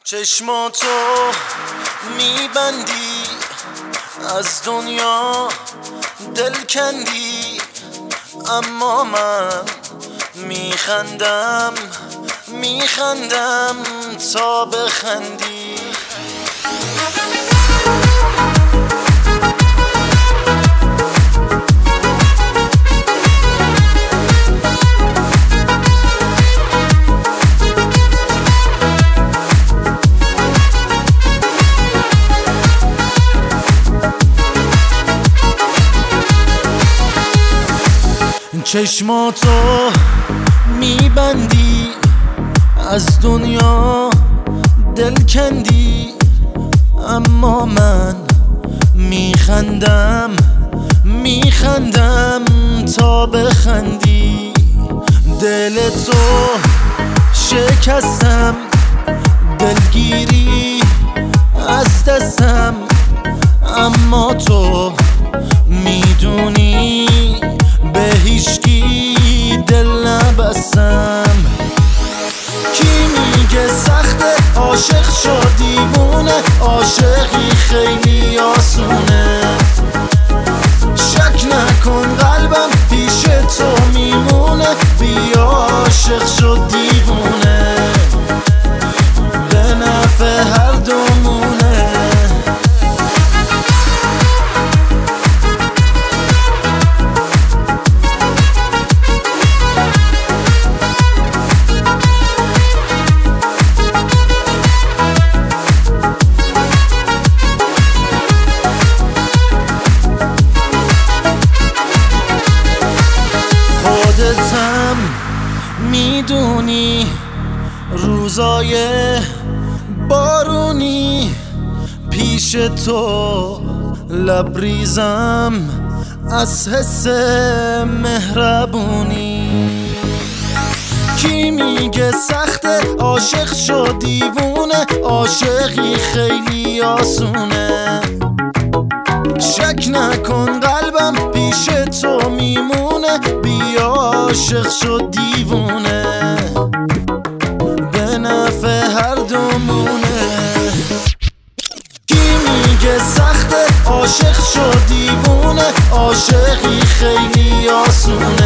چشماتو میبندی، از دنیا دل کندی، اما من میخندم تا بخندی. چشماتو میبندی، از دنیا دل کندی، اما من میخندم تا بخندی. دلتو شکستم، دلگیری از دستم، اما تو میدونی به هیچکی دل نبستم. کی میگه سخته عاشق شد دیوونه، عاشقی خیلی آسونه. شک نکن قلبم پیش تو میمونه، بیا عاشق شد دیوونه، به نفع هر دومونه. خودتم میدونی روزای بارونی پیش تو لبریزم از حس مهربونی. کی میگه سخته عاشق شد دیوونه، عاشقی خیلی آسونه. شک نکن قلبم پیش تو میمونه، بیا عاشق شد دیوونه، به نفع هر دومونه. کی میگه سخته عاشق شد دیوونه، عاشقی خیلی آسونه.